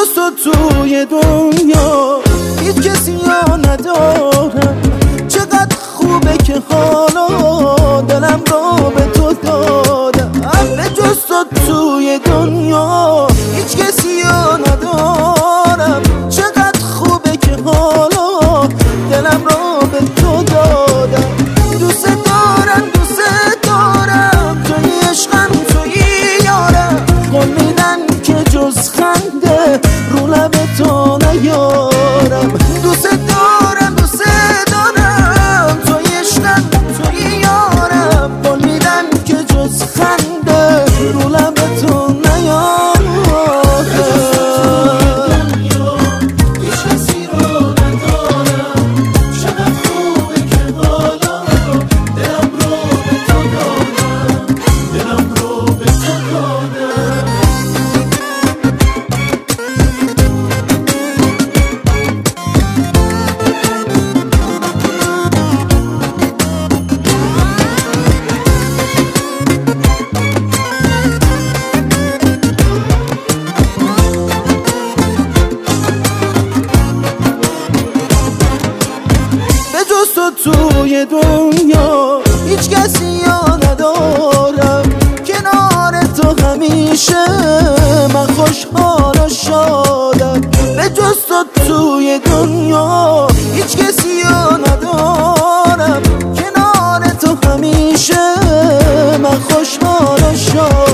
جز تو توی دنیا هیچ کسی ها ندارم. چقدر خوبه که حالا دلم رو به تو دادم. به جز تو توی دنیا هیچ کسی ها ندارم. چقدر خوبه که حالا دلم رو به تو دادم. دوست دارم توی عشقم توی یارم. قول میدم که جز خنده رو لب تو نیارم. دوست دارم توی عشقم توی یارم. قول میدم که جز خنده رو لب تو نیارم. توی دنیا هیچ کسی ها ندارم. کنار تو همیشه من خوشحال و شادم. به جز تو توی دنیا هیچ کسی ها ندارم. کنار تو همیشه من خوشحال و شادم.